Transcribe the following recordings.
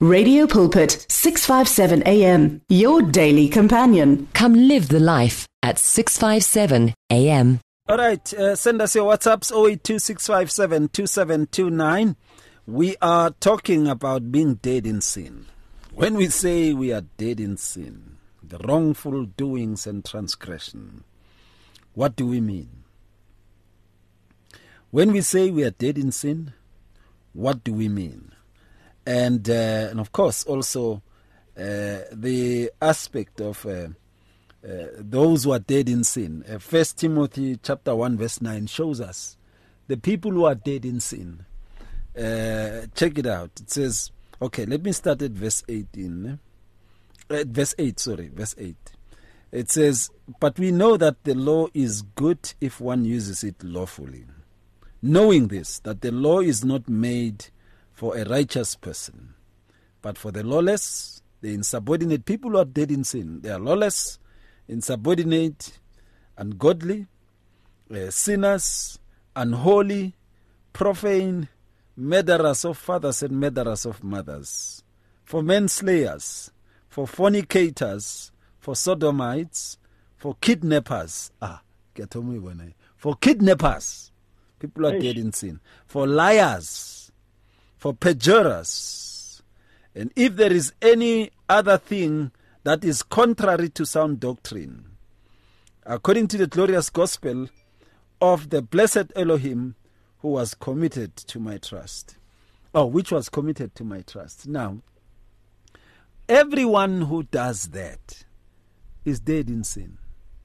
Radio Pulpit, 657 AM, your daily companion. Come live the life at 657 AM. All right, send us your WhatsApps, 0826572729. We are talking about being dead in sin. When we say we are dead in sin, the wrongful doings and transgression, what do we mean? When we say we are dead in sin, what do we mean? And of course, also the aspect of those who are dead in sin. 1 Timothy chapter 1 verse 9 shows us the people who are dead in sin. Check it out. It says, okay, let me start at verse 18. Verse 8. It says, but we know that the law is good if one uses it lawfully. Knowing this, that the law is not made for a righteous person, but for the lawless, the insubordinate, people who are dead in sin. They are lawless, insubordinate, ungodly, sinners, unholy, profane, murderers of fathers and murderers of mothers, for manslayers, for fornicators, for sodomites, for kidnappers. For kidnappers. People are dead in sin. For liars, for perjurers. And if there is any other thing that is contrary to sound doctrine, according to the glorious gospel of the blessed Elohim, who was committed to my trust. Which was committed to my trust. Now, everyone who does that is dead in sin.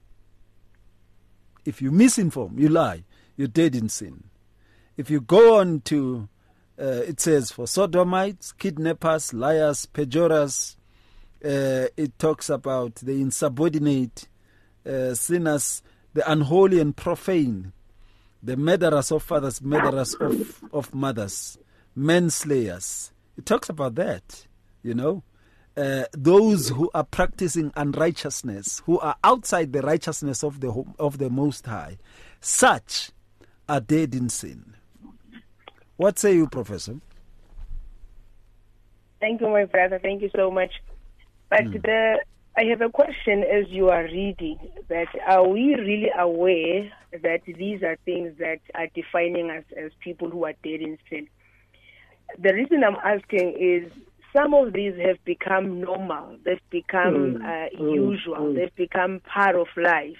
If you misinform, you lie, you're dead in sin. If you go on to, it says, for sodomites, kidnappers, liars, perjurers, it talks about the insubordinate, sinners, the unholy and profane, the murderers of fathers, murderers of mothers, manslayers. It talks about that, those who are practicing unrighteousness, who are outside the righteousness of the Most High, such are dead in sin. What say you, Professor? Thank you, my brother. Thank you so much. But I have a question as you are reading, that are we really aware that these are things that are defining us as people who are dead in sin? The reason I'm asking is some of these have become normal. They've become usual. They've become part of life.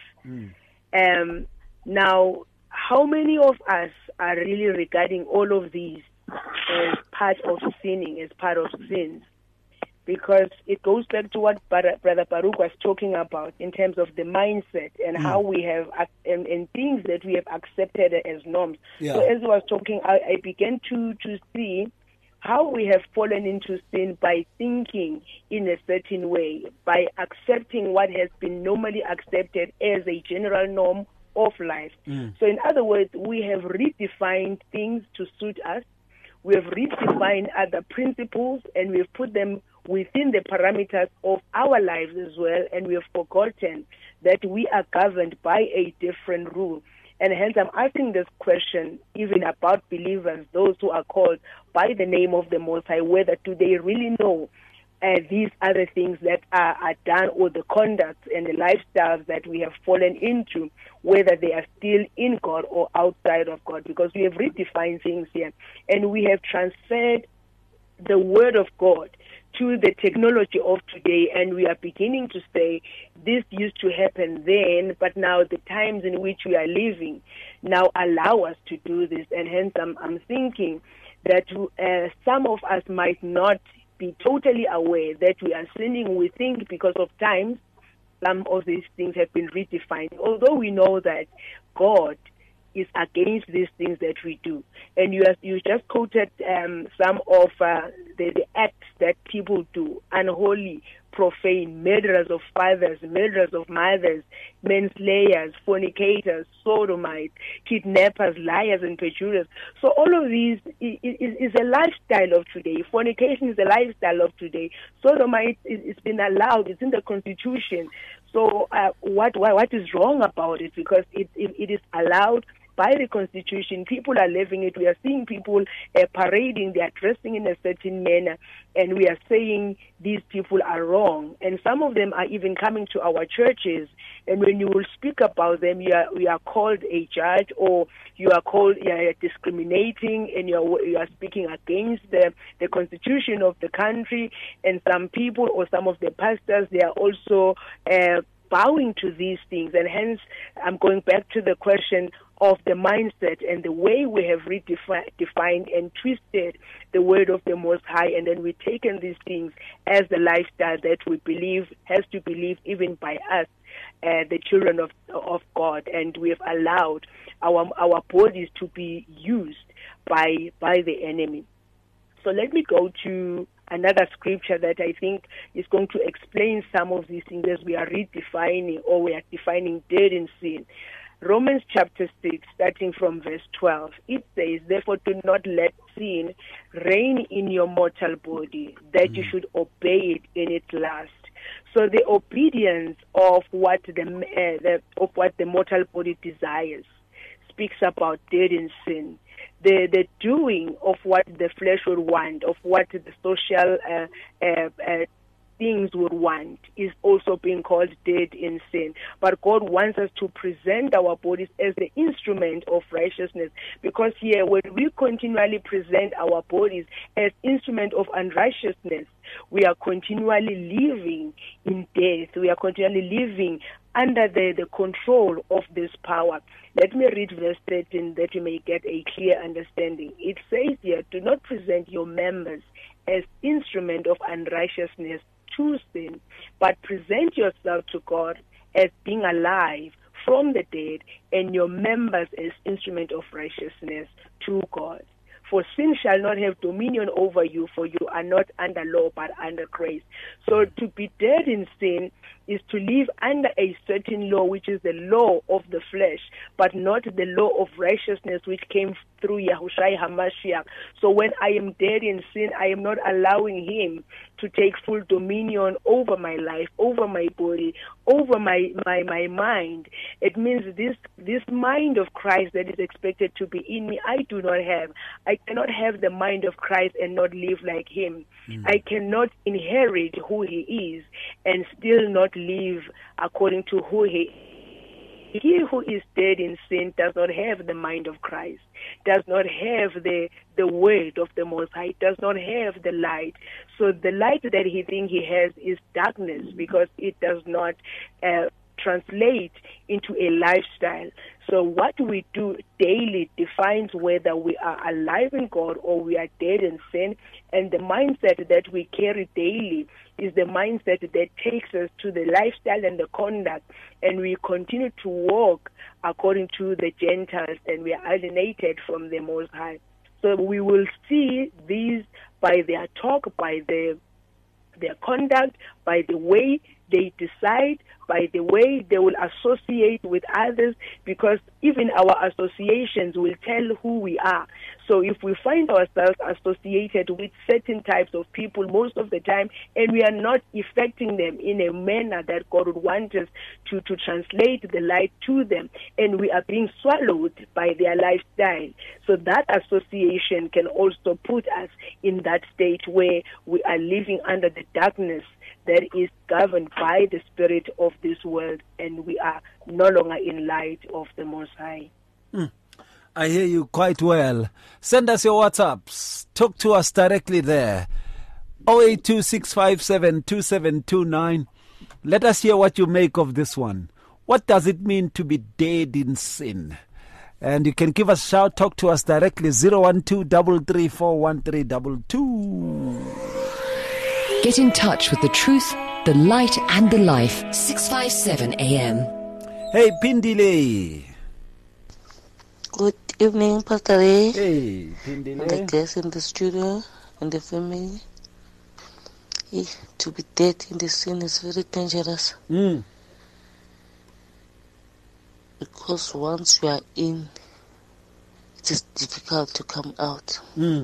Now, how many of us are really regarding all of these as part of sinning, as part of sins? Because it goes back to what Brother Baruch was talking about in terms of the mindset and how we have, and things that we have accepted as norms. Yeah. So as I was talking, I began to see how we have fallen into sin by thinking in a certain way, by accepting what has been normally accepted as a general norm of life. So in other words, we have redefined things to suit us. We have redefined other principles and we have put them within the parameters of our lives as well, and we have forgotten that we are governed by a different rule. And hence I'm asking this question even about believers, those who are called by the name of the Most High, whether do they really know these other things that are done, or the conduct and the lifestyles that we have fallen into, whether they are still in God or outside of God, because we have redefined things here and we have transferred the Word of God to the technology of today, and we are beginning to say this used to happen then, but now the times in which we are living now allow us to do this. And hence I'm thinking that some of us might not be totally aware that we are sinning. We think because of times some of these things have been redefined, although we know that God is against these things that we do. And you just quoted some of the acts that people do: unholy, profane, murderers of fathers, murderers of mothers, manslayers, fornicators, sodomites, kidnappers, liars, and perjurers. So all of these is a lifestyle of today. Fornication is a lifestyle of today. Sodomite it's been allowed. It's in the Constitution. So what is wrong about it? Because it is allowed, by the Constitution. People are living it. We are seeing people parading. They are dressing in a certain manner, and we are saying these people are wrong. And some of them are even coming to our churches. And when you will speak about them, you are called a judge, or you are called discriminating, and you are speaking against the Constitution of the country. And some people or some of the pastors, they are also bowing to these things. And hence, I'm going back to the question of the mindset and the way we have redefined and twisted the word of the Most High, and then we've taken these things as the lifestyle that we believe has to believe even by us, the children of God, and we have allowed our bodies to be used by the enemy. So let me go to another scripture that I think is going to explain some of these things as we are redefining, or we are defining dead in sin. Romans chapter 6, starting from verse 12, it says, "Therefore do not let sin reign in your mortal body, that you should obey it in its lust." So the obedience of what the mortal body desires speaks about dead in sin. The doing of what the flesh would want, of what the social things would want, is also being called dead in sin. But God wants us to present our bodies as the instrument of righteousness, because here when we continually present our bodies as instrument of unrighteousness, we are continually living in death. We are continually living under the control of this power. Let me read verse 13 that you may get a clear understanding. It says here, "Do not present your members as instrument of unrighteousness to sin, but present yourself to God as being alive from the dead, and your members as instrument of righteousness to God. For sin shall not have dominion over you, for you are not under law but under grace." So to be dead in sin is to live under a certain law, which is the law of the flesh, but not the law of righteousness which came through Yahushua HaMashiach. So when I am dead in sin, I am not allowing him to take full dominion over my life, over my body, over my mind. It means this mind of Christ that is expected to be in me, I do not have. I cannot have the mind of Christ and not live like him. I cannot inherit who he is and still not live according to who he is. He who is dead in sin does not have the mind of Christ, does not have the word of the Most High, does not have the light. So the light that he thinks he has is darkness, because it does not translate into a lifestyle. So what we do daily defines whether we are alive in God or we are dead in sin. And the mindset that we carry daily is the mindset that takes us to the lifestyle and the conduct, and we continue to walk according to the Gentiles, and we are alienated from the Most High. So we will see these by their talk, by their conduct, by the way they decide, by the way they will associate with others, because even our associations will tell who we are. So if we find ourselves associated with certain types of people most of the time, and we are not affecting them in a manner that God would want us to translate the light to them, and we are being swallowed by their lifestyle, so that association can also put us in that state where we are living under the darkness that is governed by the spirit of this world, and we are no longer in light of the Most High. I hear you quite well. Send us your WhatsApps. Talk to us directly there. 0826572729. Let us hear what you make of this one. What does it mean to be dead in sin? And you can give us a shout. Talk to us directly. 012-334-1322. Get in touch with the truth, the light and the life. 657 AM. Hey, Pindile. Good evening, Pastor Ray. Hey, Pindile. And the guests in the studio and the family. To be dead in the sin is very dangerous. Because once you are in, it is difficult to come out.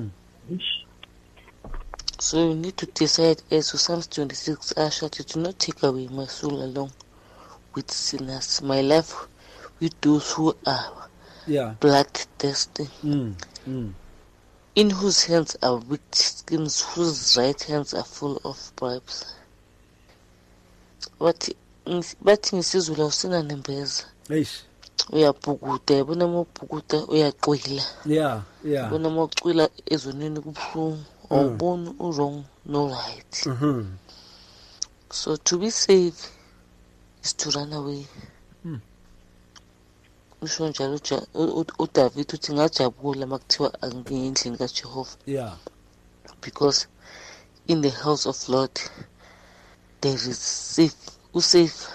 So you need to decide, as to Psalms 26, Asher, do not take away my soul along with sinners, my life with those who are bloodthirsty, in whose hands are wicked schemes, whose right hands are full of bribes. Bathi ngesizulu awusina nembeza. Uyabhukuda, yabona mawubhukuda uyaqwila. Yabona mawucwila ezonweni kubuhlungu, awuboni u-wrong no right. So to be safe is to run away. Usho njalo uDavid uthi ngajabula makuthiwa angiyini endlini kaJehova. Because in the house of Lord there is safe. Usafe.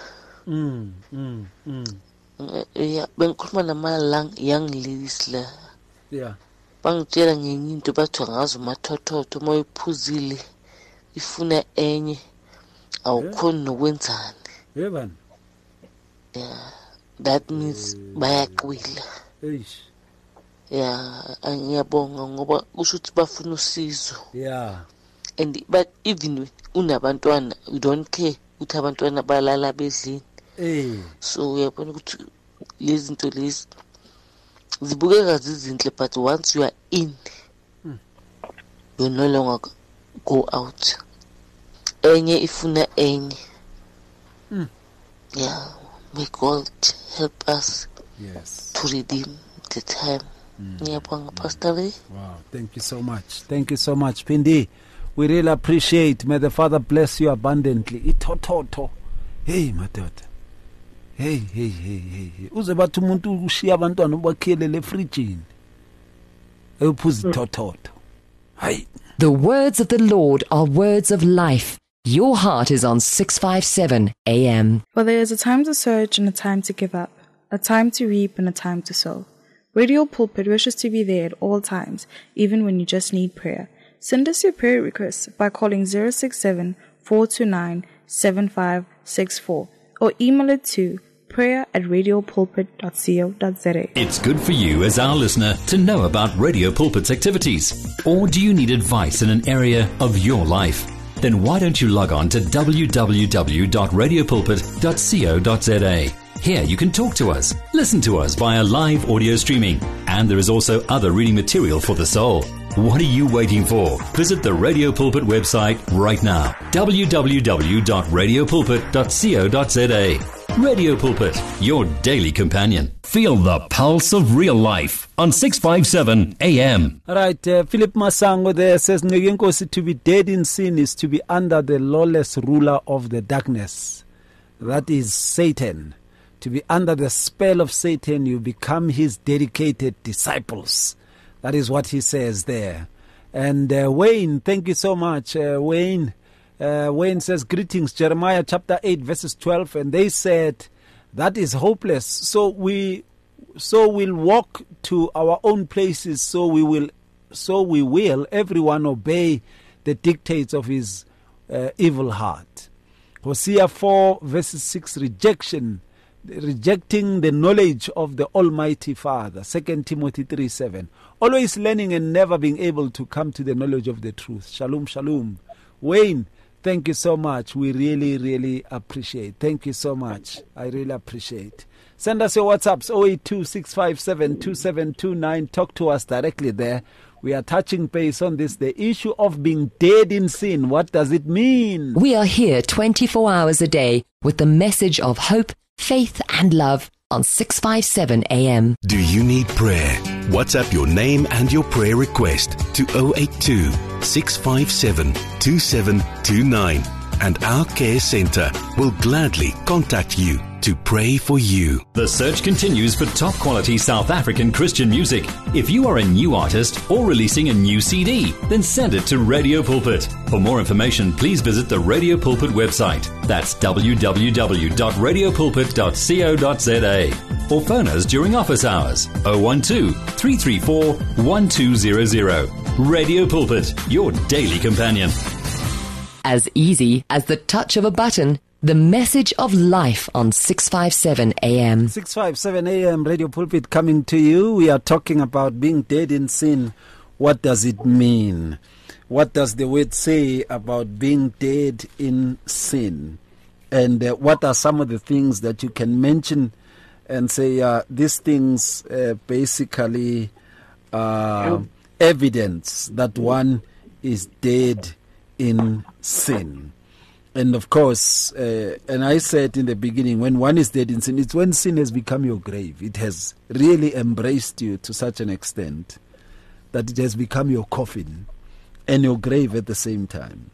Bengikhuluma nama young ladies la. Bangitshela ngenye into bathiwa ngazo mathothotho moyiphuzile ifuna enye awukhoni nokwenzani. That means bayaqwila. Ngiyabonga ngoba kusho ukuthi bafuna usizo. And but even unabantwana, you don't care ukuthi abantwana balala bedlini. So uyabona ukuthi lezi zinto lezi zibukeka zizinhle, but once you are in, you no longer go out. Enye ifuna enye. May God help us to redeem the time. Pastor Ray. Wow, thank you so much. Thank you so much, Pindi. We really appreciate. May the Father bless you abundantly. Itototo. Hey, madoda. Hey. Uze bathi umuntu ushiya abantwana ubakhiyelele efrijini. Ephuza itototo. Hayi. The words of the Lord are words of life. Your heart is on 657 AM. For there is a time to search and a time to give up, a time to reap and a time to sow. Radio Pulpit wishes to be there at all times, even when you just need prayer. Send us your prayer requests by calling 067-429-7564 or email it to prayer@radiopulpit.co.za. It's good for you as our listener to know about Radio Pulpit's activities. Or do you need advice in an area of your life? Then why don't you log on to www.radiopulpit.co.za. Here you can talk to us, listen to us via live audio streaming, and there is also other reading material for the soul. What are you waiting for? Visit the Radio Pulpit website right now, www.radiopulpit.co.za. Radio Pulpit, your daily companion. Feel the pulse of real life on 657 AM. All right, Philip Masango there says, to be dead in sin is to be under the lawless ruler of the darkness. That is Satan. To be under the spell of Satan, you become his dedicated disciples. That is what he says there. And Wayne, thank you so much, Wayne. Wayne says, greetings, Jeremiah chapter 8, verses 12. And they said, that is hopeless. So we'll walk to our own places. So we will everyone obey the dictates of his evil heart. Hosea 4, verses 6, rejecting the knowledge of the Almighty Father. 2 Timothy 3:7. Always learning and never being able to come to the knowledge of the truth. Shalom, shalom. Wayne, thank you so much. We really, really appreciate. Thank you so much. I really appreciate. Send us your WhatsApps, 082-657-2729. Talk to us directly there. We are touching base on this, the issue of being dead in sin. What does it mean? We are here 24 hours a day with the message of hope, faith and love on 657 AM. Do you need prayer? WhatsApp your name and your prayer request to 082-657-2729 and our care center will gladly contact you to pray for you. The search continues for top quality South African Christian music. If you are a new artist or releasing a new CD, then send it to Radio Pulpit. For more information, please visit the Radio Pulpit website. That's www.radiopulpit.co.za. Or phone us during office hours, 012-334-1200. Radio Pulpit, your daily companion. As easy as the touch of a button, the message of life on 657 AM. 657 AM, Radio Pulpit coming to you. We are talking about being dead in sin. What does it mean? What does the word say about being dead in sin? And what are some of the things that you can mention and say these things basically are evidence that one is dead in sin. And of course, and I said in the beginning, when one is dead in sin, it's when sin has become your grave. It has really embraced you to such an extent that it has become your coffin and your grave at the same time.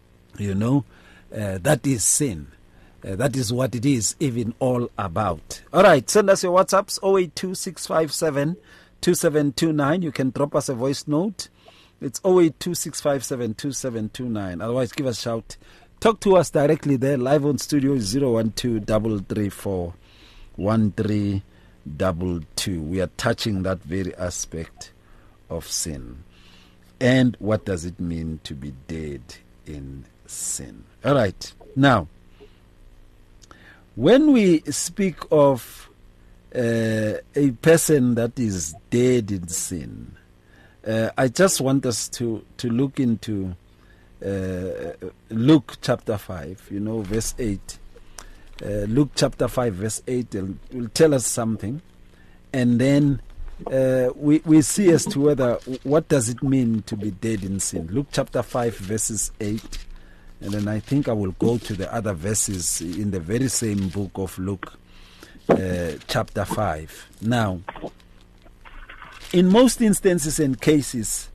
That is sin. That is what it is even all about. All right, send us your WhatsApps, 082-657-2729. You can drop us a voice note. It's 082-657-2729. Otherwise, give us a shout. Talk to us directly there. Live on studio is 012-334-1322. We are touching that very aspect of sin. And what does it mean to be dead in sin? All right. Now, when we speak of a person that is dead in sin, I just want us to look into Luke chapter 5, verse 8. Luke chapter 5, verse 8 will tell us something. And then we see as to what does it mean to be dead in sin. Luke chapter 5, verses 8. And then I think I will go to the other verses in the very same book of Luke, chapter 5. Now, in most instances and cases,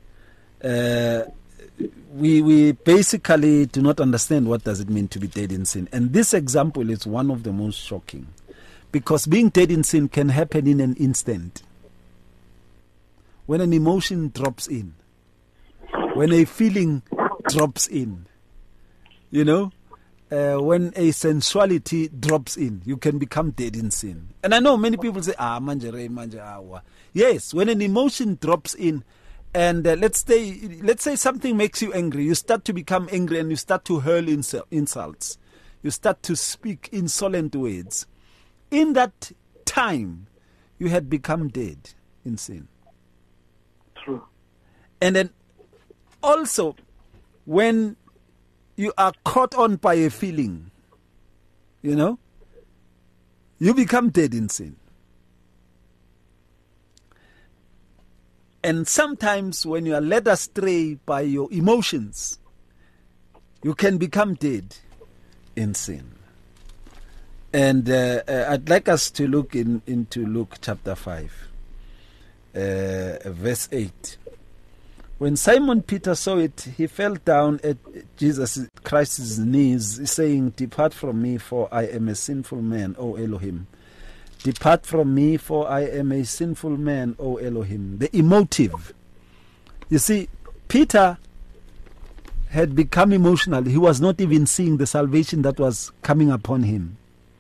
we basically do not understand what does it mean to be dead in sin. And this example is one of the most shocking, because being dead in sin can happen in an instant. When an emotion drops in, when a feeling drops in, when a sensuality drops in, you can become dead in sin. And I know many people say, manje. Yes, when an emotion drops in, and let's say something makes you angry, you start to become angry and you start to hurl insults. You start to speak insolent words. In that time, you had become dead in sin. True. And then also, when you are caught on by a feeling, you become dead in sin. And sometimes when you are led astray by your emotions, you can become dead in sin. And I'd like us to look into Luke chapter 5, verse 8. When Simon Peter saw it, he fell down at Jesus Christ's knees, saying, "Depart from me, for I am a sinful man, O Elohim. Depart from me, for I am a sinful man, O Elohim." The emotive. You see, Peter had become emotional. He was not even seeing the salvation that was coming upon him.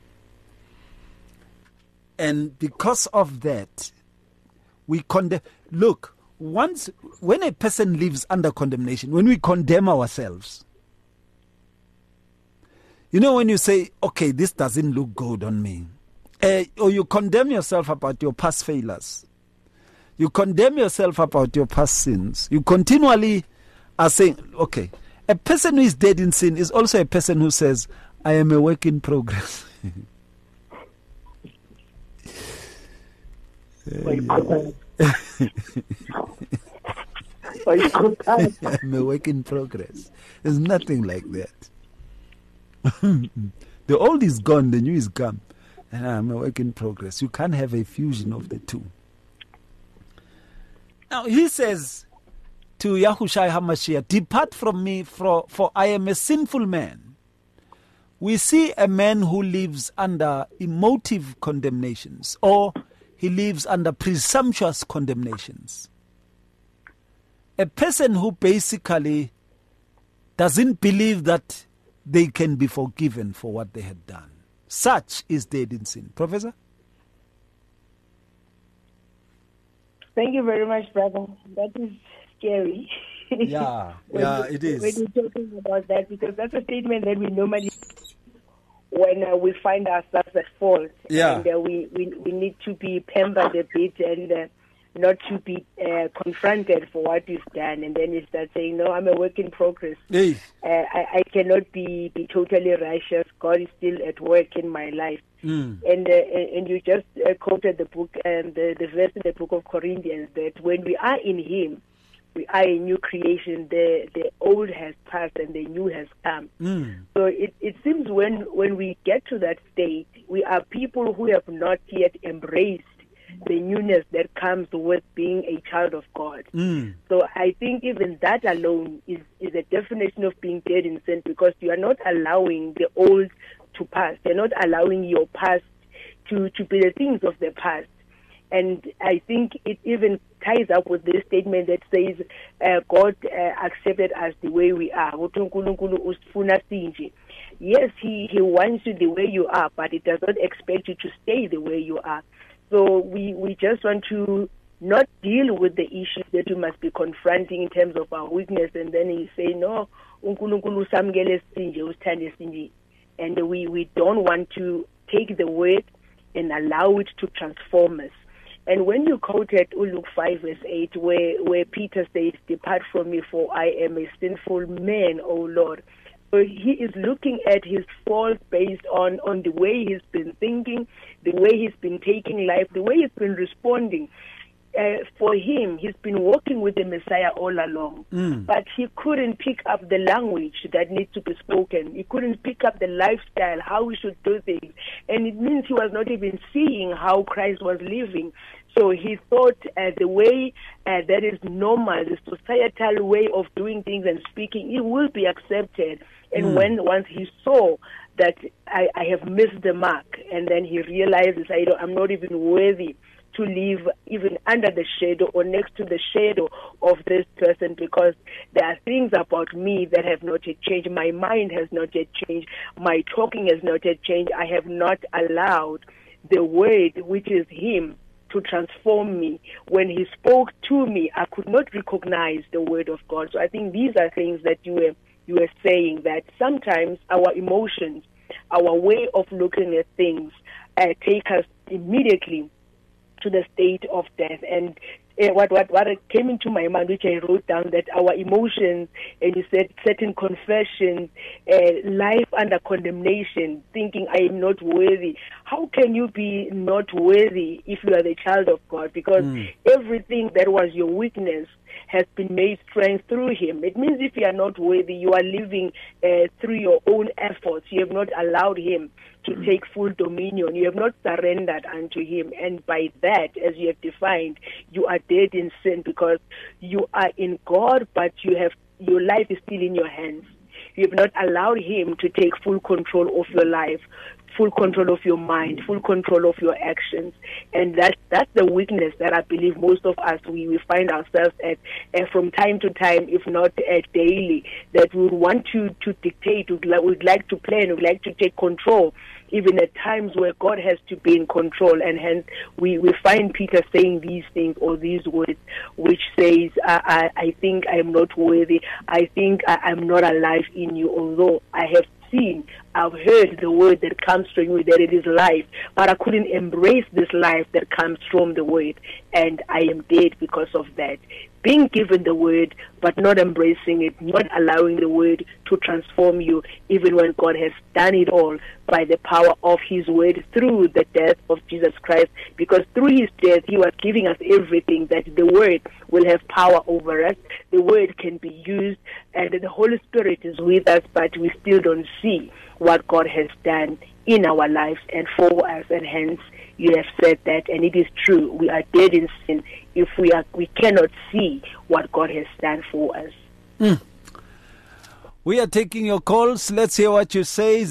And because of that, we condemn. Look, when a person lives under condemnation, when we condemn ourselves, when you say, okay, this doesn't look good on me, or you condemn yourself about your past failures, you condemn yourself about your past sins, you continually are saying, okay, a person who is dead in sin is also a person who says, I am a work in progress. I'm a work in progress. There's nothing like that. The old is gone, the new is come. And I'm a work in progress. You can't have a fusion of the two. Now he says to Yahushua HaMashiach, "Depart from me, for I am a sinful man." We see a man who lives under emotive condemnations, or he lives under presumptuous condemnations. A person who basically doesn't believe that they can be forgiven for what they had done. Such is dead in sin. Professor? Thank you very much, brother. That is scary. Yeah, it is. When you're talking about that, because that's a statement that we normally, when we find ourselves at fault, yeah, and we need to be pampered a bit, and not to be confronted for what you've done, and then you start saying, no, I'm a work in progress. Hey. I cannot be totally righteous. God is still at work in my life. And you just quoted the book and the verse in the book of Corinthians that when we are in Him, we are a new creation. The old has passed and the new has come. So it seems when we get to that state, we are people who have not yet embraced the newness that comes with being a child of God. So I think even that alone is a definition of being dead in sin, because you are not allowing the old to pass. You're not allowing your past to be the things of the past. And I think it even ties up with this statement that says God accepted us the way we are. Yes, He wants you the way you are, but He does not expect you to stay the way you are. So we just want to not deal with the issues that we must be confronting in terms of our weakness, and then He say, no, and we don't want to take the word and allow it to transform us. And when you quoted Luke 5 verse 8, where Peter says, depart from me, for I am a sinful man, O Lord. So he is looking at his fault based on the way he's been thinking, the way he's been taking life, the way he's been responding. For him, he's been walking with the Messiah all along, but he couldn't pick up the language that needs to be spoken. He couldn't pick up the lifestyle, how we should do things. And it means he was not even seeing how Christ was living. So he thought the way that is normal, the societal way of doing things and speaking, it will be accepted. And once he saw that I have missed the mark, and then he realizes I'm not even worthy to live even under the shadow or next to the shadow of this person, because there are things about me that have not yet changed. My mind has not yet changed. My talking has not yet changed. I have not allowed the word, which is Him, to transform me. When He spoke to me, I could not recognize the word of God. So I think these are things that you were saying, that sometimes our emotions, our way of looking at things take us immediately to the state of death. And what came into my mind, which I wrote down, that our emotions, and you said certain confessions, life under condemnation, thinking I am not worthy. How can you be not worthy if you are the child of God? Because everything that was your weakness has been made strength through Him. It means if you are not worthy, you are living through your own efforts. You have not allowed Him to take full dominion. You have not surrendered unto Him. And by that, as you have defined, you are dead in sin, because you are in God, but your life is still in your hands. You have not allowed Him to take full control of your life, full control of your mind, full control of your actions. And that's the weakness that I believe most of us, we find ourselves at from time to time, if not daily, that we would want to dictate, we'd like to plan, we'd like to take control, even at times where God has to be in control. And hence we find Peter saying these things, or these words, which says, I think I am not worthy. I think I'm not alive in you, although I have seen, I've heard the word that comes from you, that it is life, but I couldn't embrace this life that comes from the word, and I am dead because of that. Being given the word, but not embracing it, not allowing the word to transform you, even when God has done it all by the power of His word through the death of Jesus Christ, because through His death, He was giving us everything, that the word will have power over us, the word can be used, and the Holy Spirit is with us, but we still don't see what God has done in our lives and for us. And hence you have said that, and it is true, we are dead in sin if we cannot see what God has done for us. We are taking your calls. Let's hear what you say.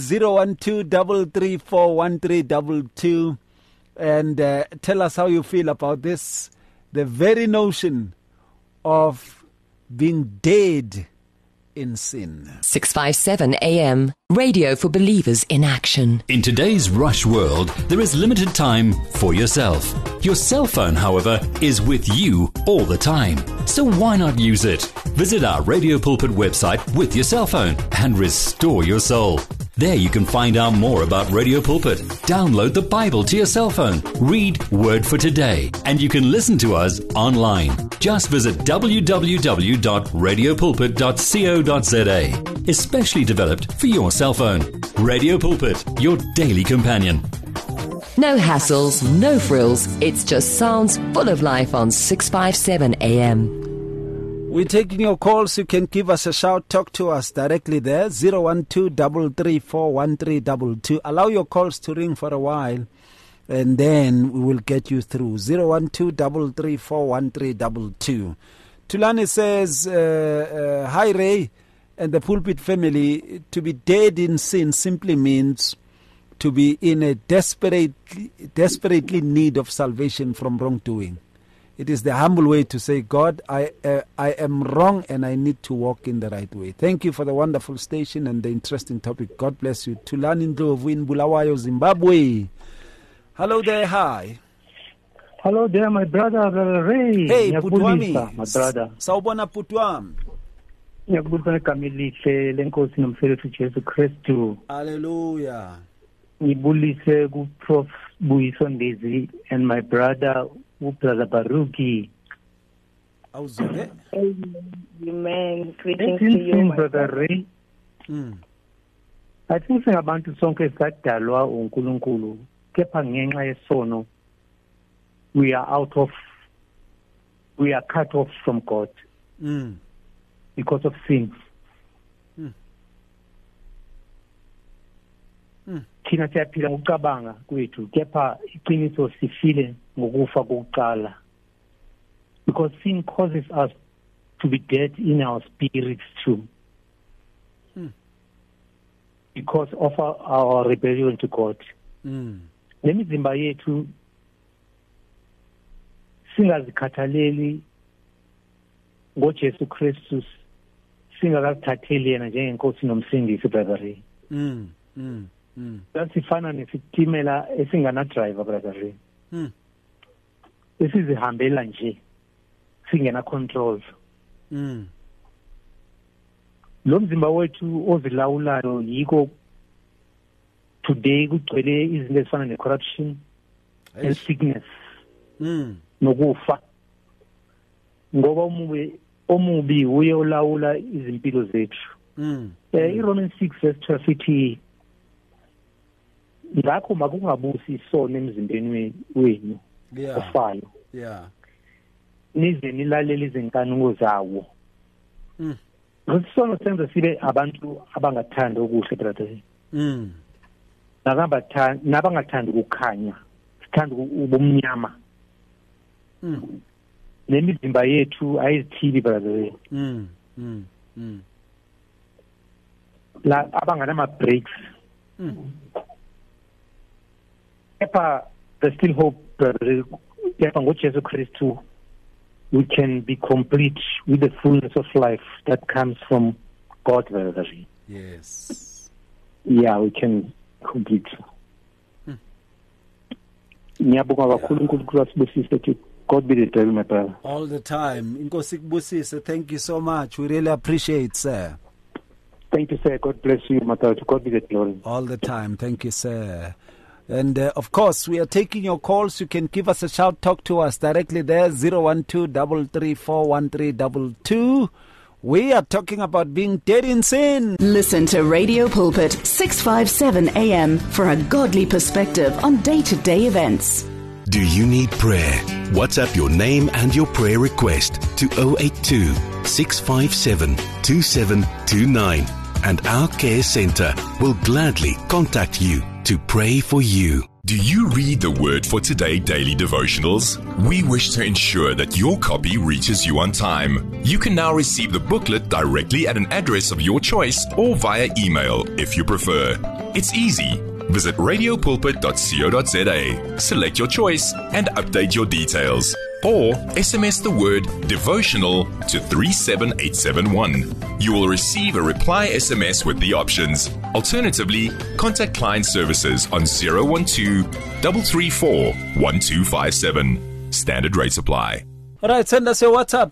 012-334-1322, and tell us how you feel about this, the very notion of being dead in sin. 657 AM, radio for believers in action. In today's rush world, there is limited time for yourself. Your cell phone, however, is with you all the time. So why not use it? Visit our Radio Pulpit website with your cell phone and restore your soul. There you can find out more about Radio Pulpit, download the Bible to your cell phone, read Word for Today, and you can listen to us online. Just visit www.radiopulpit.co.za. Especially developed for your cell phone. Radio Pulpit, your daily companion. No hassles, no frills. It's just sounds full of life on 657 AM. We're taking your calls. You can give us a shout. Talk to us directly there. 012-334-1322. Allow your calls to ring for a while, and then we will get you through. 012-334-1322. Tulani says, hi Ray and the Pulpit family. To be dead in sin simply means to be in a desperately need of salvation from wrongdoing. It is the humble way to say, God, I am wrong and I need to walk in the right way. Thank you for the wonderful station and the interesting topic. God bless you. Tulani Ndlovu in Bulawayo, Zimbabwe. Hello there, hi. Hello there, my brother, Brother Ray. Hey, Putwami. My brother. Sawubona Putwam. Ngiyakubona kamilihle lenkosi nomfeletu Jesu Kristu. Hallelujah. Ngibulise ku Prof Buyiso Ndezi and my brother Brother Baruki. Awuzeke? Amen. Greetings to you, my brother Ray. I think singabantu sonke sadalwa uNkulunkulu kepha ngenxa yesono we are cut off from God because of sin. Thina siyaphila ngokucabanga kwethu kepha iqiniso sifile ngokufa kokuqala, because sin causes us to be dead in our spirits too, because of our rebellion to God. Lemizimba yethu singazikhathaleli ngoJesu Christus, singakathatheli yena njengenkosi nomsindisi, brother Ray. Sifana nesitimela esingana driver, brother Ray. Esizihambela nje singena control. Lo mzimba wethu ozilawulayo yiko today kugcwele izinto ezifana ne-corruption and sickness nokufa, ngoba omubi uye olawula izimpilo zethu. I-Romans 6:12 ithi ngakho makungabusi isono emzimbeni wenu ofayo, nize nilalele izinkanuko zawo. Isono senza sibe abantu abangathanda okuhle, brother. Nabangathanda ukukhanya, sithanda ubumnyama. Nemizimba yethu ayizithili, brother. La abangana ma-breaks. Kepha there's still hope, brother. Kepha ngoJesu Kristu we can be complete with the fullness of life that comes from God, brother. Yes. Yeah, we can complete. God be the glory, my brother. All the time. Inkosi kubusise, thank you so much. We really appreciate, sir. Thank you, sir. God bless you, my brother. God be the glory. All the time. Thank you, sir. And of course, we are taking your calls. You can give us a shout. Talk to us directly there. 012-334-1322. We are talking about being dead in sin. Listen to Radio Pulpit 657 AM for a godly perspective on day-to-day events. Do you need prayer? WhatsApp your name and your prayer request to 082 657 2729 and our care center will gladly contact you to pray for you. Do you read the Word for Today daily devotionals? We wish to ensure that your copy reaches you on time. You can now receive the booklet directly at an address of your choice or via email if you prefer. It's easy. Visit radiopulpit.co.za, select your choice and update your details. Or SMS the word devotional to 37871. You will receive a reply SMS with the options. Alternatively, contact client services on 012-334-1257. Standard rates apply. All right, send us your WhatsApp,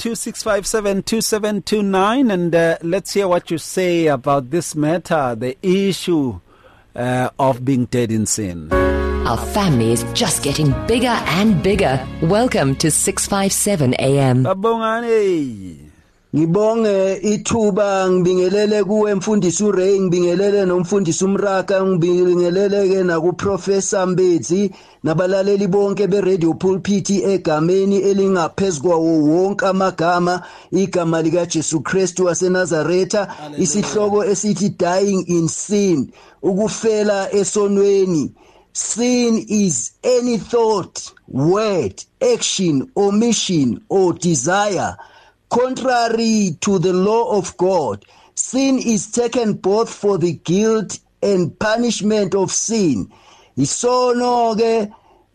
0826572729, and let's hear what you say about this matter, the issue of being dead in sin. Our family is just getting bigger and bigger. Welcome to 657 AM. Ngibonge ithuba ngibingelele kuwe mfundisi uRay ngibingelele nomfundisi uMraka ngibingelele ke na ku Professor Mbezi nabalaleli bonke be Radio Pulpit egameni elingaphezukwa wonke amagama igama lika Jesu Kristu waseNazaretha isihloko esithi dying in sin ukufela esonweni. Sin is any thought, word, action, omission or desire contrary to the law of God. Sin is taken both for the guilt and punishment of sin. Isono ke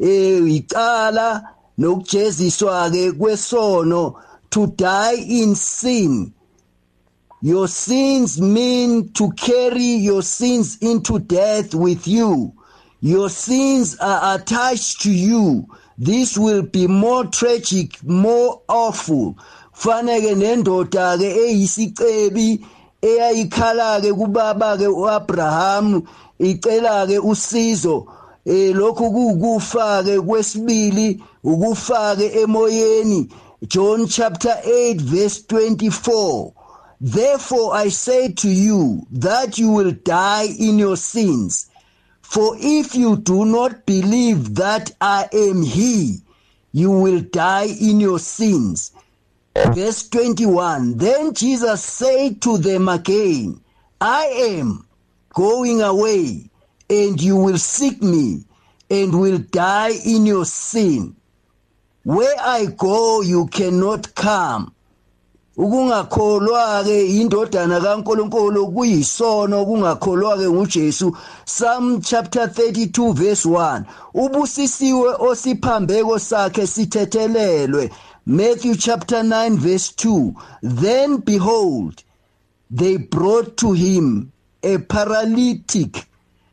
icala nokujeziswa ke kwesono, to die in sin. Your sins mean to carry your sins into death with you. Your sins are attached to you. This will be more tragic, more awful. Faneke nendoda ke eyisicebi eyayikhala ke kubaba ke uAbraham icela ke usizo lokhu kukufa ke kwesibili ukufa ke emoyeni. John chapter 8 verse 24. Therefore I say to you that you will die in your sins. For if you do not believe that I am he, you will die in your sins. Verse 21, then Jesus said to them again, I am going away, and you will seek me, and will die in your sin. Where I go, you cannot come. Ukungakholwa ke indodana kaNkulunkulu kuyisono ukungakholwa ke nguJesu. Psalm chapter 32 verse 1. Ubusisiwe osiphambeko sakhe sithethelelwe. Matthew chapter 9 verse 2. Then behold, they brought to him a paralytic.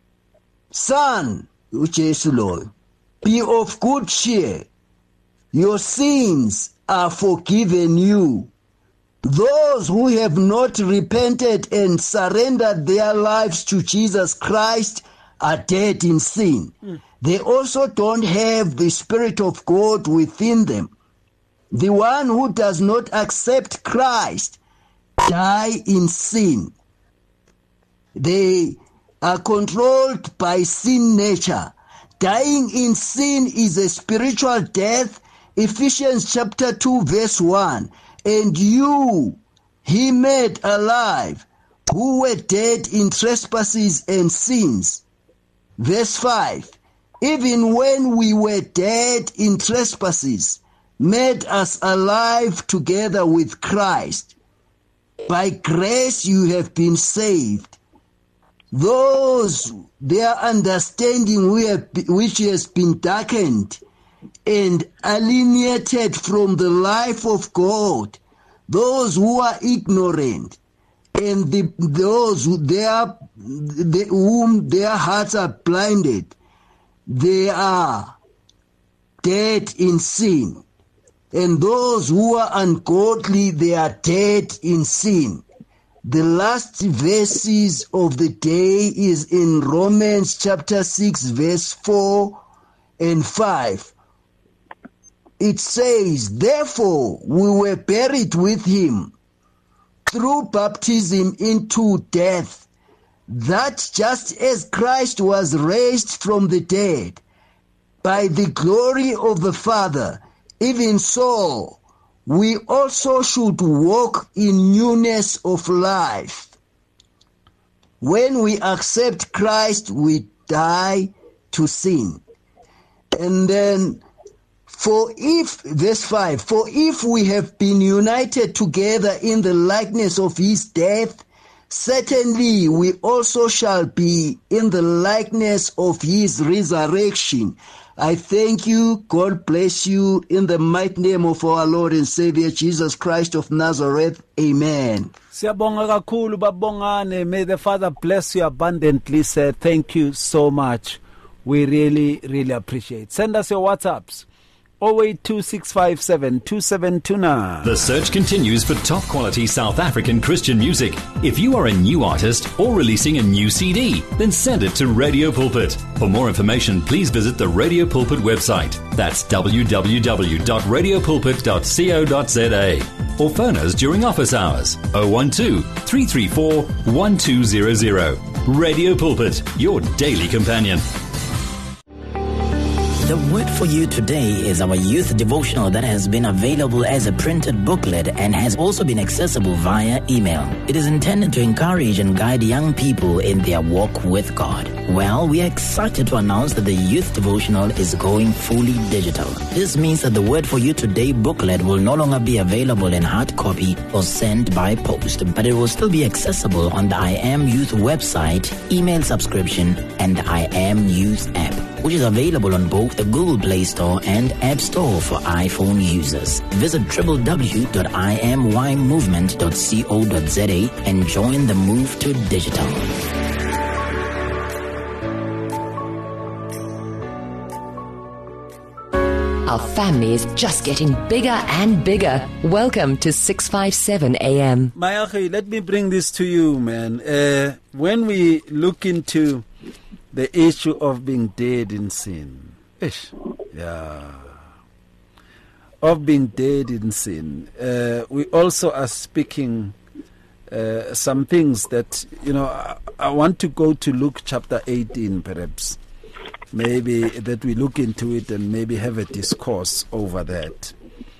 Son, uJesu lo, be of good cheer. Your sins are forgiven you. Those who have not repented and surrendered their lives to Jesus Christ are dead in sin. They also don't have the Spirit of God within them. The one who does not accept Christ die in sin. They are controlled by sin nature. Dying in sin is a spiritual death. Ephesians chapter 2 verse 1. And you he made alive who were dead in trespasses and sins. Verse 5. Even when we were dead in trespasses, made us alive together with Christ. By grace you have been saved. Those, their understanding which has been darkened and alienated from the life of God, those who are ignorant, and those whom their hearts are blinded, they are dead in sin. And those who are ungodly, they are dead in sin. The last verses of the day is in Romans chapter 6 verse 4 and 5. It says, therefore we were buried with him through baptism into death, that just as Christ was raised from the dead by the glory of the Father, even so we also should walk in newness of life. When we accept Christ, we die to sin. And then verse 5, for if we have been united together in the likeness of his death, certainly we also shall be in the likeness of his resurrection. I thank you. God bless you in the mighty name of our Lord and Savior Jesus Christ of Nazareth. Amen. Siyabonga kakhulu babongane. May the Father bless you abundantly, sir. Thank you so much. We really, really appreciate. Send us your WhatsApps. 082-657-2729. The search continues for top quality South African Christian music. If you are a new artist or releasing a new CD, then send it to Radio Pulpit. For more information, please visit the Radio Pulpit website. That's www.radiopulpit.co.za. Or phone us during office hours 012-334-1200. Radio Pulpit, your daily companion. The word for you today is our youth devotional that has been available as a printed booklet and has also been accessible via email. It is intended to encourage and guide young people in their walk with God. Well, we are excited to announce that the youth devotional is going fully digital. This means that the word for you today booklet will no longer be available in hard copy or sent by post, but it will still be accessible on the I Am Youth website, email subscription, and I Am Youth app, which is available on both the Google Play Store and App Store for iPhone users. Visit www.imymovement.co.za and join the move to digital. Our family is just getting bigger and bigger. Welcome to 657 AM. Mayachi, let me bring this to you, man. When we look into the issue of being dead in sin, of being dead in sin, we also are speaking some things that, I want to go to Luke chapter 18, perhaps. Maybe that we look into it and maybe have a discourse over that.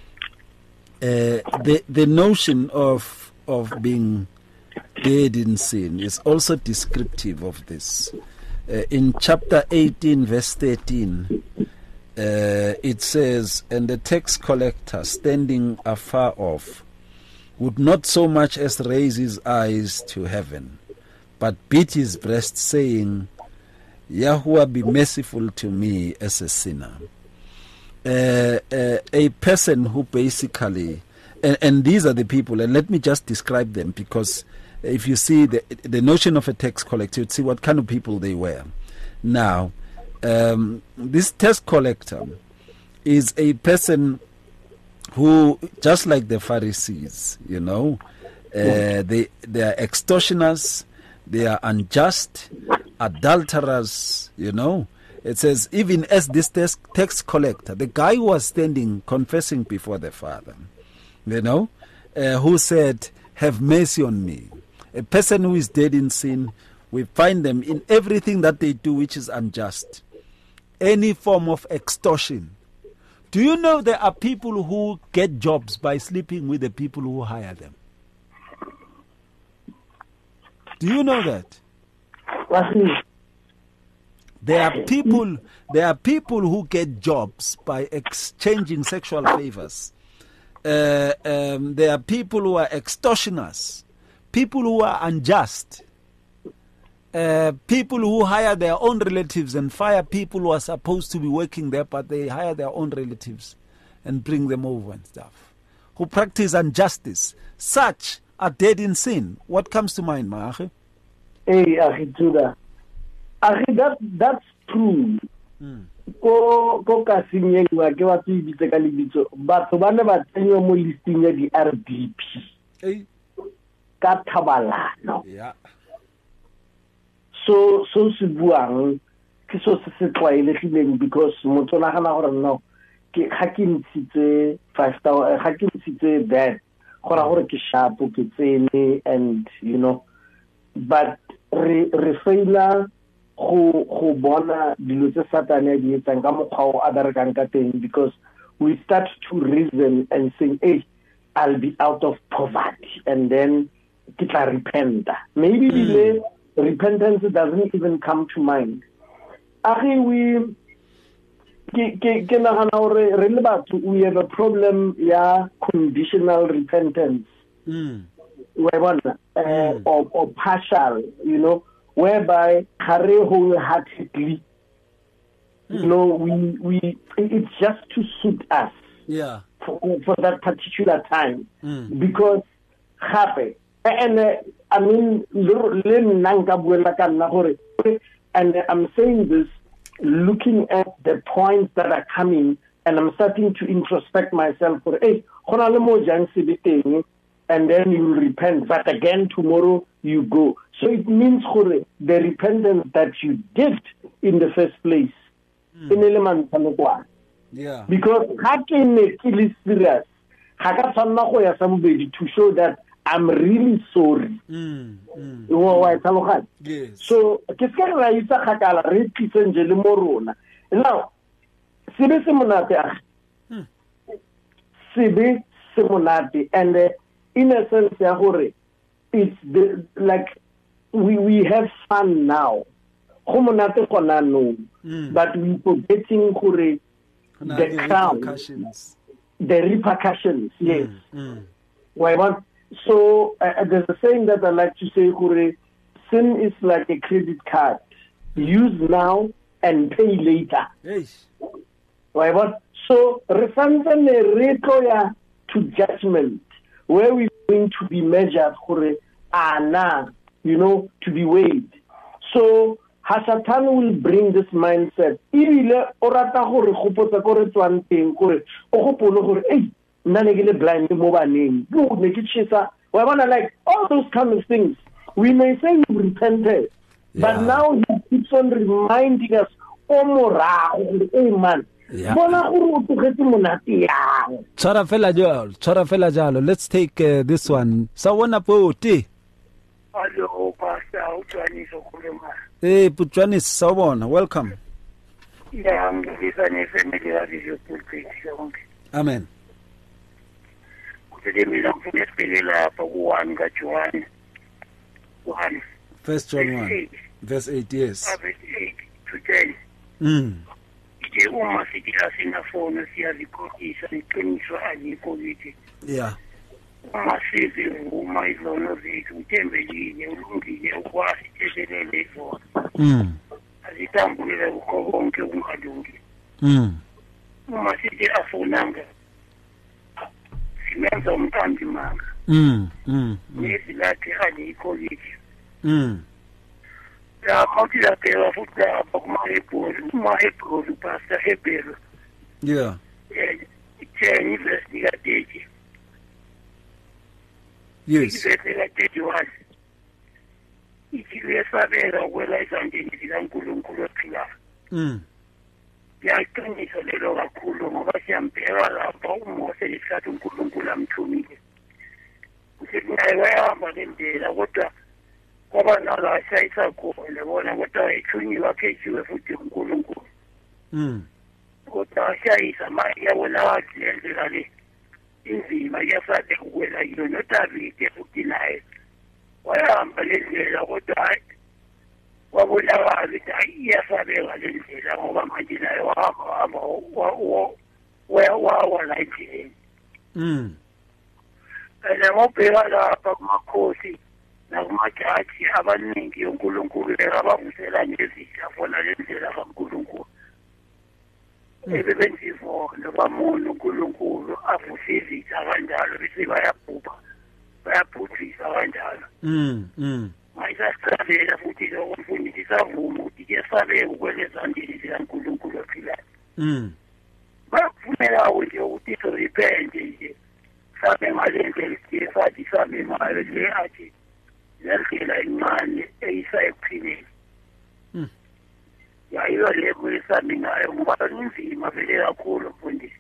The notion of being dead in sin is also descriptive of this. In chapter 18, verse 13, it says, "And the tax collector, standing afar off, would not so much as raise his eyes to heaven, but beat his breast, saying, Yahuwah, be merciful to me as a sinner." A person who basically, and these are the people, and let me just describe them, because if you see the notion of a tax collector, you'd see what kind of people they were. Now, this tax collector is a person who, just like the Pharisees, they are extortioners, they are unjust, adulterers, It says, even as this tax collector, the guy who was standing confessing before the Father, who said, "Have mercy on me." A person who is dead in sin, we find them in everything that they do which is unjust. Any form of extortion. Do you know there are people who get jobs by sleeping with the people who hire them? Do you know that? There are people who get jobs by exchanging sexual favors. There are people who are extortioners, people who are unjust, people who hire their own relatives and fire people who are supposed to be working there, but they hire their own relatives and bring them over and stuff, who practice injustice. Such are dead in sin. What comes to mind, Maachi? Hey, Achituda. That's true. Ko kasing wa ke wa tsibitse ka lebitso batho ba ne ba tsenyo mo listing ya di RDP ka thabalano. So se buang ke so se tlwaelegileng, because motho na gana gore no ke ga ke ntshitse 5,000 ga ke ntshitse that gore gore ke sharp ke tsene, and but re faila go bona dilo tse satane di etsang ka mokgwa o a berekang ka teng, because we start to reason and say, hey, I'll be out of poverty and then ke tla repent. Maybe repentance doesn't even come to mind. We have a problem, conditional repentance, or partial, whereby wholeheartedly, it's just to suit us, for that particular time, because happy. And I mean, and I'm saying this looking at the points that are coming and I'm starting to introspect myself for, hey, and then you repent, but again tomorrow you go. So it means the repentance that you did in the first place. Yeah. Because it is serious. To show that I'm really sorry. Yes. So, now, and in a sense, it's like we have fun now. But we're forgetting the crown. The repercussions, yes. So there's a saying that I like to say, sin is like a credit card. Use now and pay later. Yes. So to judgment, where we're going to be measured, to be weighed. So Satan will bring this mindset. Like all those kind of things. We may say we repented, but now he keeps on reminding us, man. Chara jalo. Let's take this one. Sawona poti. Hello, Pastor. Hey, Putwanis, sawona. Welcome. Yeah, I'm the Amen. First John 1, verse 8, yes. Verse 8 to 10. Uma sikia sinafona siyazikhokhisa iqiniso alikho kithi. Yeah. Uma sizi uma izono zethu uthembekile ulungile ukwazi ithelele izona. Azitambulele ukho konke ungalungi. Uma sithi afunanga simenza umthambi manga. Nesi lakhe alikho kithi. La montida pela futa Hebrew Pastor Hebrew. Yeah. It's investigative. Yes. Investigative one. Ikilesabela wela izandeni zikaNkulunkulu ophilayo. Yaqinisa lelo kakhulu ngoba siyambheka lapha uMose lesikhathi uNkulunkulu amthumile. Usenaye wayahamba lendlela kodwa ngoba nala shayisa khona bona kodwa ethunyiwa khethiwe futhi uNkulunkulu. Kodwa shayisa manje yabona wathi lendlela le inzima yasade ukwela yona noDavide futhi naye wayahamba lendlela kodwa wabonakala ukuthi iyasabeka lendlela ngoba manje naye wahamba wawa la endleleni. Ngobheka lapha kumakhosi nakumajaji abaningi uNkulunkulu abavusela ngezitha fona lendlela kaNkulunkulu. Ebebenzivona bamona uNkulunkulu avuse izitha kanjalo bese bayabhubhisa kanjalo. Mayisasabela futhi lo mfundisi savuma ukuthi kuyasabeka ukwelezandeni zikaNkulunkulu ophilayo. Bafumela ukuthi ukuthi sorepente nje sabe ngalendlela ukuthi sathi sabe ngayo le athi lendlela incane eyisa ekuphileni. Yayiyo le kuyisami ngayo ngoba inzima vele kakhulu mfundisi.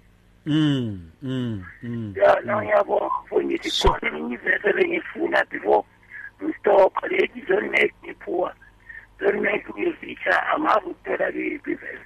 Ya ngiyabonga mfundisi khona ngivese bengifuna before stop le don't make me poor, don't make me richer. Amazi ukuthola kuyiphi vese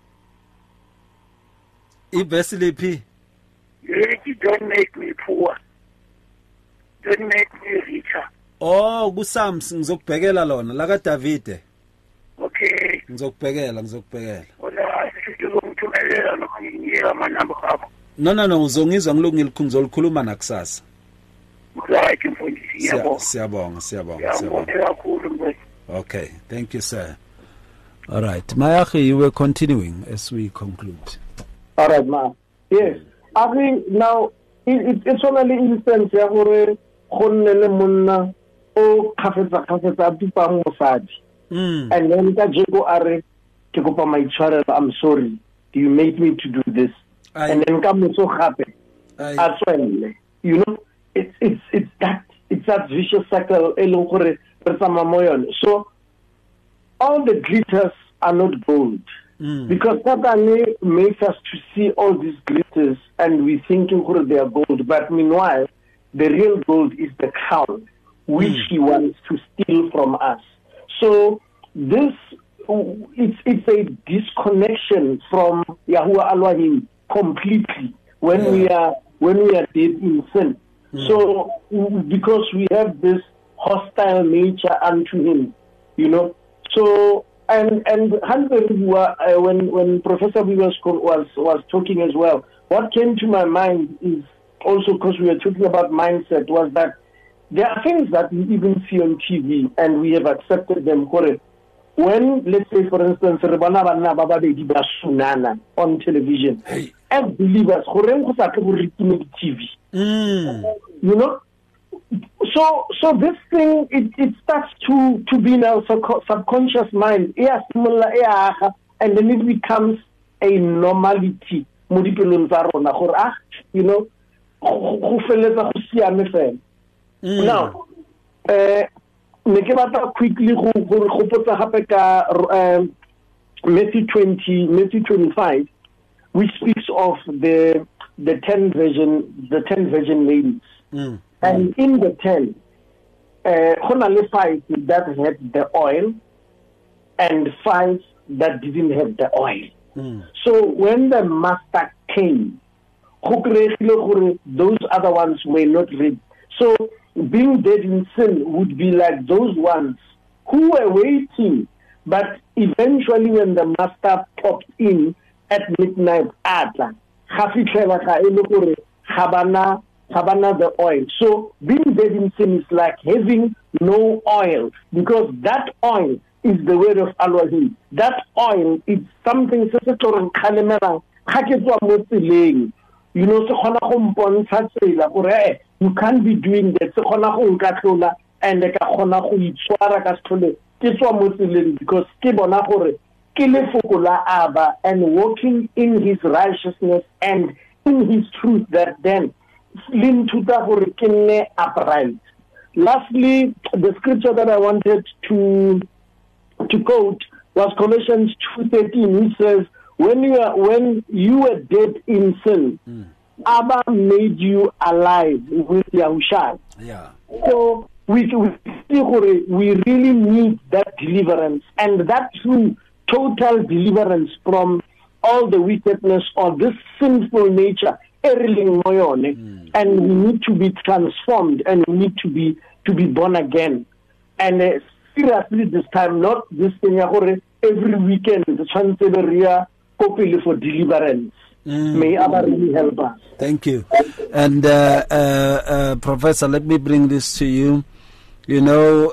ibhesi liphi? Don't make me poor, don't make me richer. Oh, kuSams ngizokubhekela lona la kaDavide. Okay. Ngizokubhekela. Wala sizokuthumelela noma ngiyela amanamba akho. No, uzongizwa ngiloko ngilikhuluma nakusasa. Right, mfundisi. Siyabonga. Okay, thank you, sir. All right, Mayachi, you were continuing as we conclude. All right, ma. Yes, I think now it's only instance ya gore go nne le monna o kgafetsa pipa mosadi. And then ka jeko are ke kopa maitshwarelo, I'm sorry. You made me to do this. and then come so happy as well. You know, it's that vicious cycle. So all the glitters are not gold. Because Satan makes us to see all these glitters and we thinking they are gold, but meanwhile the real gold is the crown which he wants to steal from us. So this it's a disconnection from Yahuwah Elohim completely when we are dead in sin. So because we have this hostile nature unto him, you know. So and when Professor Bibas was talking as well, what came to my mind is also, because we were talking about mindset, was that there are things that we even see on TV and we have accepted them correct. When, let's say, for instance, on television, as believers, TV, you know. So this thing, it starts to be in our subconscious mind, and then it becomes a normality. You know, now, quickly Matthew 25, which speaks of the 10 virgin ladies. And in the 10, only 5 that had the oil and 5 that didn't have the oil. So when the master came, those other ones were not ready. So being dead in sin would be like those ones who were waiting, but eventually when the master popped in at midnight, the oil. So being dead in sin is like having no oil, because that oil is the word of Elohim. That oil is something you know, you can't be doing that. And walking in his righteousness and in his truth, that then upright. Lastly, the scripture that I wanted to quote was Colossians 2:13, which says, when you were dead in sin, Abba made you alive with Yahushua. Yeah. So we really need that deliverance, and that true total deliverance from all the wickedness of this sinful nature. And we need to be transformed, and we need to be born again. And seriously, this time, not this thing every weekend, the Chanceveria copy for deliverance. May Allah really help us. Thank you. And Professor, let me bring this to you. You know,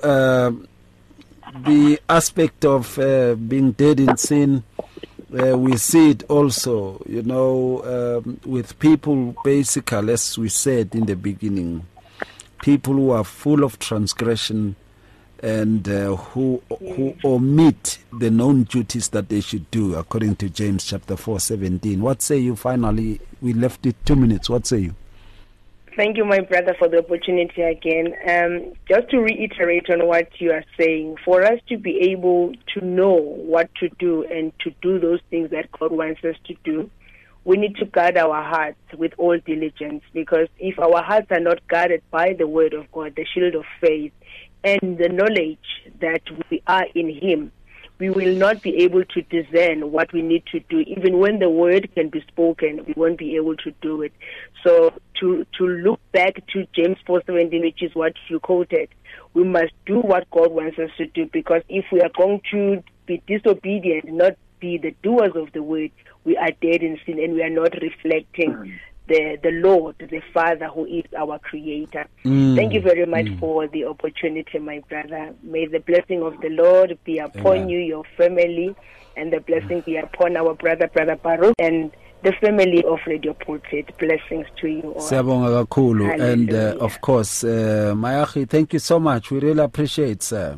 the aspect of being dead in sin, we see it also, you know, with people, basically, as we said in the beginning, people who are full of transgression and who omit the known duties that they should do, according to James chapter 4:17. What say you finally? We left it 2 minutes. What say you? Thank you, my brother, for the opportunity again. Just to reiterate on what you are saying, for us to be able to know what to do and to do those things that God wants us to do, we need to guard our hearts with all diligence, because if our hearts are not guarded by the word of God, the shield of faith, and the knowledge that we are in him, we will not be able to discern what we need to do. Even when the word can be spoken, we won't be able to do it. So to look back to James 4:17, which is what you quoted, we must do what God wants us to do, because if we are going to be disobedient, not be the doers of the word, we are dead in sin and we are not reflecting the Lord, the Father, who is our Creator. Thank you very much for the opportunity, my brother. May the blessing of the Lord be upon you, your family, and the blessing be upon our brother Baruch, and the family of Radio Pulpit. Blessings to you all. And of course, Mayachi, thank you so much. We really appreciate, sir.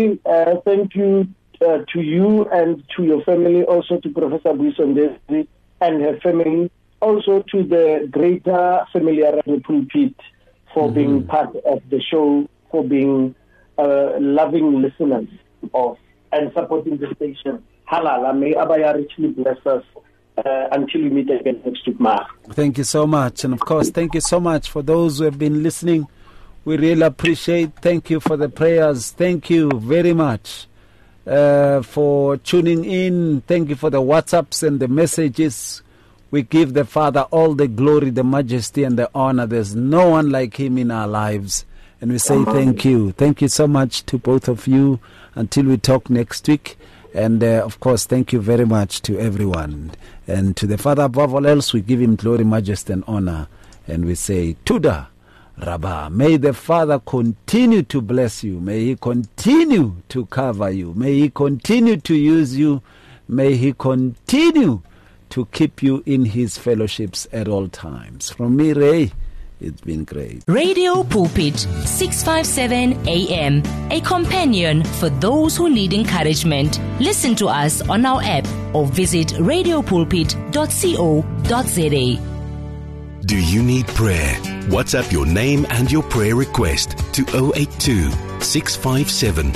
Thank you to you and to your family, also to Professor Bison. and her family, also to the greater Familiar Radio Pulpit for being part of the show, for being loving listeners of and supporting the station. Halala, may Abaya richly bless us until we meet again next week, Mark. Thank you so much. And of course, thank you so much for those who have been listening. We really appreciate. Thank you for the prayers. Thank you very much for tuning in. Thank you for the WhatsApps and the messages. We give the Father all the glory, the majesty, and the honor. There's no one like him in our lives. And we say thank you. Thank you so much to both of you. Until we talk next week. And, of course, thank you very much to everyone. And to the Father above all else, we give him glory, majesty, and honor. And we say, Tuda Rabba. May the Father continue to bless you. May he continue to cover you. May he continue to use you. May he continue to keep you in his fellowships at all times. From me, Ray, it's been great. Radio Pulpit, 657 AM, a companion for those who need encouragement. Listen to us on our app or visit radiopulpit.co.za. Do you need prayer? WhatsApp your name and your prayer request to 082 657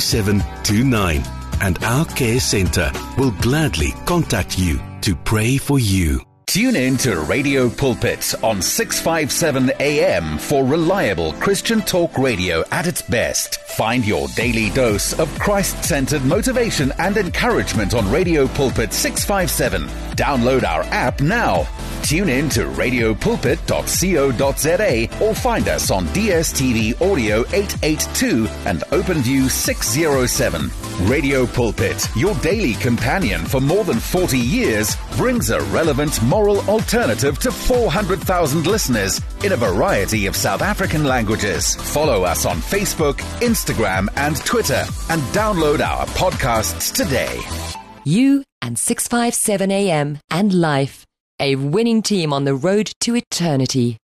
2729 and our care center will gladly contact you to pray for you. Tune in to Radio Pulpit on 657 AM for reliable Christian talk radio at its best. Find your daily dose of Christ-centered motivation and encouragement on Radio Pulpit 657. Download our app now. Tune in to radiopulpit.co.za or find us on DSTV Audio 882 and OpenView 607. Radio Pulpit, your daily companion for more than 40 years, brings a relevant moral alternative to 400,000 listeners in a variety of South African languages. Follow us on Facebook, Instagram, and Twitter, and download our podcasts today. You and 657 AM and Life, a winning team on the road to eternity.